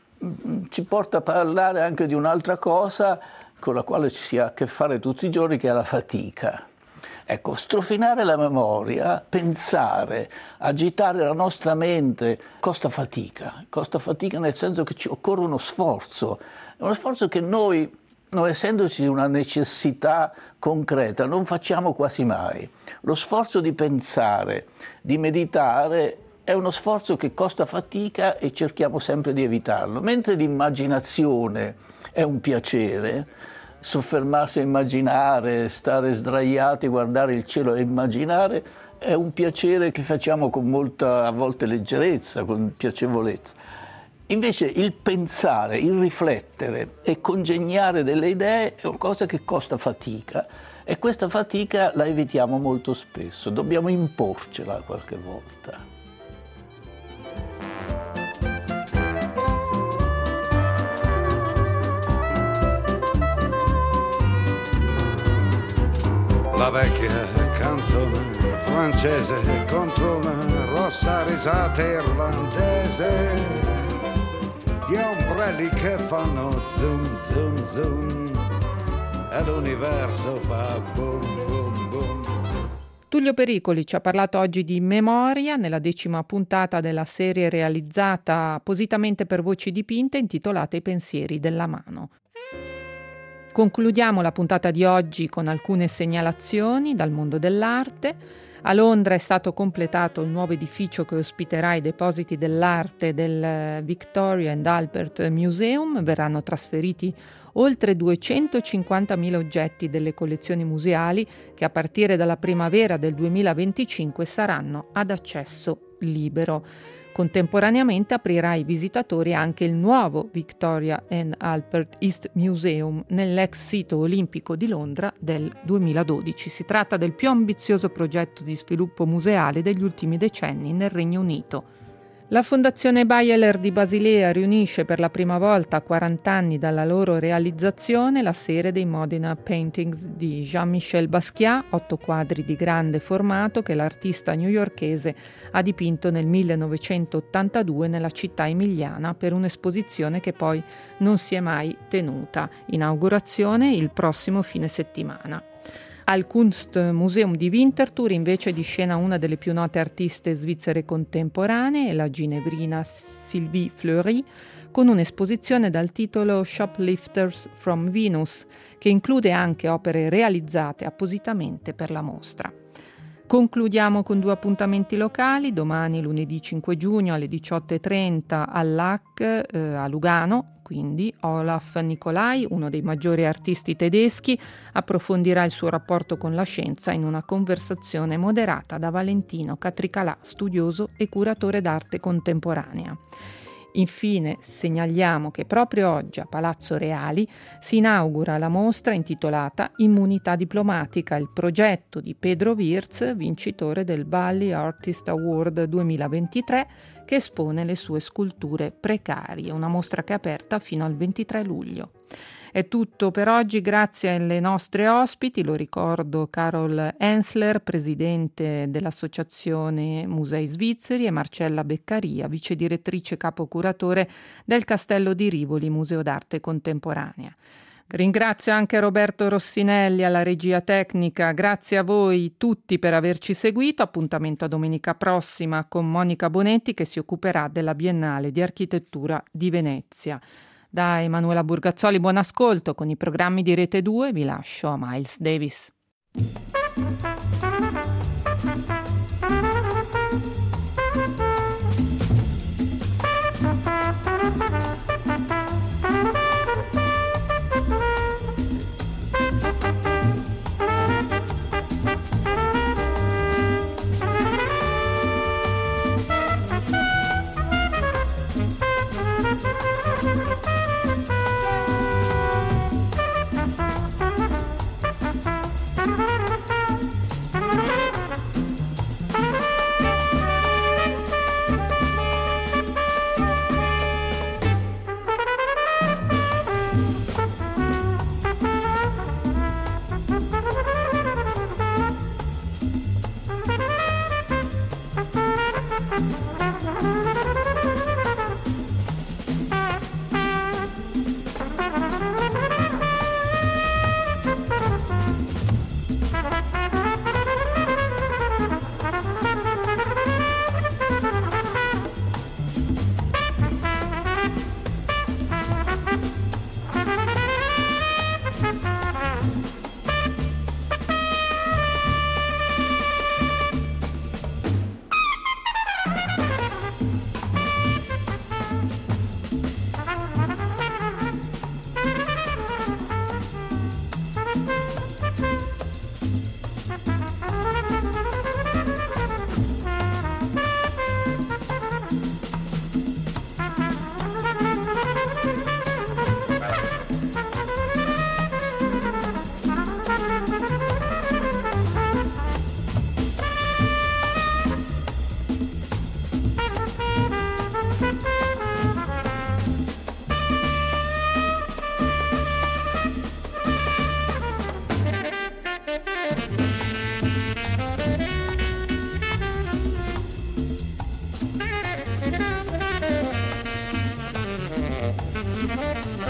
ci porta a parlare anche di un'altra cosa con la quale ci si ha a che fare tutti i giorni, che è la fatica. Ecco, strofinare la memoria, pensare, agitare la nostra mente costa fatica, costa fatica nel senso che ci occorre uno sforzo, uno sforzo che noi, non essendoci una necessità concreta, non facciamo quasi mai. Lo sforzo di pensare, di meditare, è uno sforzo che costa fatica e cerchiamo sempre di evitarlo, mentre l'immaginazione è un piacere. Soffermarsi a immaginare, stare sdraiati, guardare il cielo e immaginare è un piacere che facciamo con molta, a volte, leggerezza, con piacevolezza. Invece il pensare, il riflettere e congegnare delle idee è una cosa che costa fatica e questa fatica la evitiamo molto spesso, dobbiamo imporcela qualche volta. La vecchia canzone francese contro una rossa risata irlandese, gli ombrelli che fanno zoom zoom zoom e l'universo fa boom boom boom. Tullio Pericoli ci ha parlato oggi di memoria nella decima puntata della serie realizzata appositamente per Voci Dipinte intitolata I pensieri della mano. Concludiamo la puntata di oggi con alcune segnalazioni dal mondo dell'arte. A Londra è stato completato il nuovo edificio che ospiterà i depositi dell'arte del Victoria and Albert Museum. Verranno trasferiti oltre duecentocinquantamila oggetti delle collezioni museali che a partire dalla primavera del duemilaventicinque saranno ad accesso libero. Contemporaneamente aprirà ai visitatori anche il nuovo Victoria and Albert East Museum nell'ex sito olimpico di Londra del duemiladodici. Si tratta del più ambizioso progetto di sviluppo museale degli ultimi decenni nel Regno Unito. La Fondazione Beyeler di Basilea riunisce per la prima volta a quaranta anni dalla loro realizzazione la serie dei Modena Paintings di Jean-Michel Basquiat, otto quadri di grande formato che l'artista newyorkese ha dipinto nel millenovecentottantadue nella città emiliana per un'esposizione che poi non si è mai tenuta. Inaugurazione il prossimo fine settimana. Al Kunstmuseum di Winterthur invece di scena una delle più note artiste svizzere contemporanee, la ginevrina Sylvie Fleury, con un'esposizione dal titolo Shoplifters from Venus, che include anche opere realizzate appositamente per la mostra. Concludiamo con due appuntamenti locali. Domani, lunedì cinque giugno alle diciotto e trenta all'A C eh, a Lugano, quindi Olaf Nicolai, uno dei maggiori artisti tedeschi, approfondirà il suo rapporto con la scienza in una conversazione moderata da Valentino Catricalà, studioso e curatore d'arte contemporanea. Infine segnaliamo che proprio oggi a Palazzo Reali si inaugura la mostra intitolata Immunità diplomatica, il progetto di Pedro Wirtz, vincitore del Valley Artist Award duemilaventitré, che espone le sue sculture precarie, una mostra che è aperta fino al ventitré luglio. È tutto per oggi, grazie alle nostre ospiti, lo ricordo Carol Hensler, presidente dell'Associazione Musei Svizzeri, e Marcella Beccaria, vice direttrice capocuratore del Castello di Rivoli, Museo d'Arte Contemporanea. Ringrazio anche Roberto Rossinelli alla regia tecnica, grazie a voi tutti per averci seguito, appuntamento a domenica prossima con Monica Bonetti che si occuperà della Biennale di Architettura di Venezia. Da Emanuela Burgazzoli buon ascolto con i programmi di Rete due, vi lascio a Miles Davis.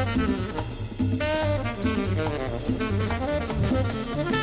Thank you.